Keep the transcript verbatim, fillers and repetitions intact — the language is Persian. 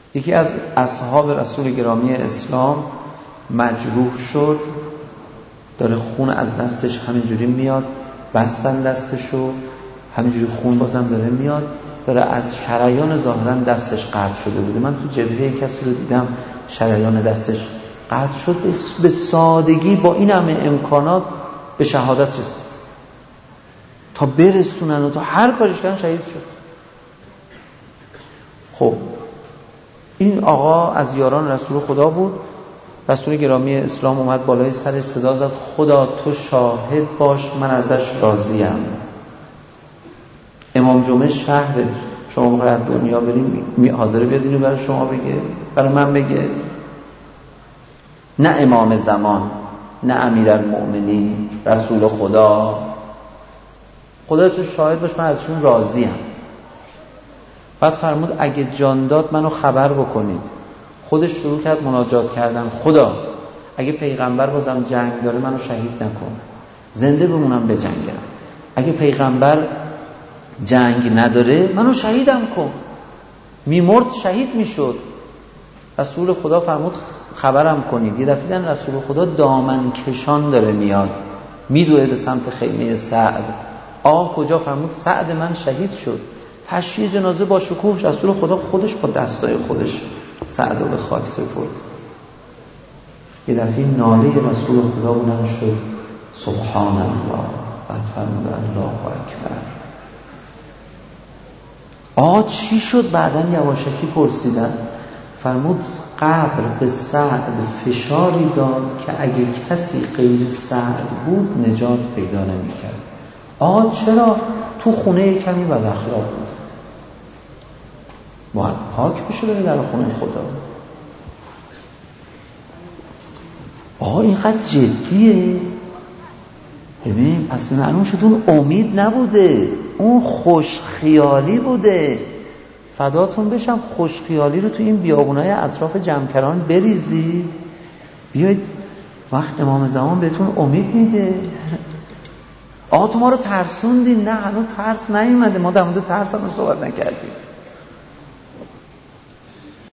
یکی از اصحاب رسول گرامی اسلام مجروح شد، داره خون از دستش همینجوری میاد، بستن دستشو، همینجوری خون بازم داره میاد، داره از شریان ظاهرا دستش قطع شده بوده. من تو جبهه کسی رو دیدم شریان دستش قطع شد، به سادگی با این همه امکانات به شهادت رسید، تا برسونن و تا هر کارش کردن شهید شد. خب این آقا از یاران رسول خدا بود. رسول گرامی اسلام اومد بالای سر صدا زد خدا تو شاهد باش من ازش راضیم. امام جمعه شهر شما بخواید دنیا بریم حاضر بیاد اینو برای شما بگه، برای من بگه؟ نه امام زمان، نه امیرالمؤمنین، رسول خدا. خدا تو شاهد باش من ازشون راضیم. بعد فرمود اگه جان داد منو خبر بکنید. خودش شروع کرد مناجات کردن، خدا اگه پیغمبر بازم جنگ داره منو شهید نکن، زنده بمونم بجنگم. اگه پیغمبر جنگ نداره منو شهیدم کن. میمرد شهید میشد. رسول خدا فرمود خبرم کنید. یه دفعه دیدن رسول خدا دامن کشان داره میاد، میدوه به سمت خیمه سعد. آقا کجا؟ فرمود سعد من شهید شد. تشییع جنازه با شکوه، رسول خدا خودش با دستای خودش سعد رو به خاک سپرد. یه دفعه ناله رسول خدا بلند شد سبحان الله. بعد فرمود الله اکبر. آقا چی شد؟ بعداً یواشکی پرسیدن. فرمود قبر به سعد فشاری داد که اگه کسی غیر سعد بود نجات پیدا نمی‌کرد. آقا چرا؟ تو خونه کمی بد اخلاق بود، باید پاک بشه بره در خونه خدا. آقا اینقدر جدیه؟ ببین پس معلوم شد اون امید نبوده، اون خوش خیالی بوده. فداتون بشم خوش خیالی رو تو این بیابونای اطراف جمکران بریزید، بیاید وقت امام زمان بهتون امید میده. آقا تو ما رو ترسوندی. نه هنوز ترس نیومده، ما در مورد ترس هم صحبت نکردیم.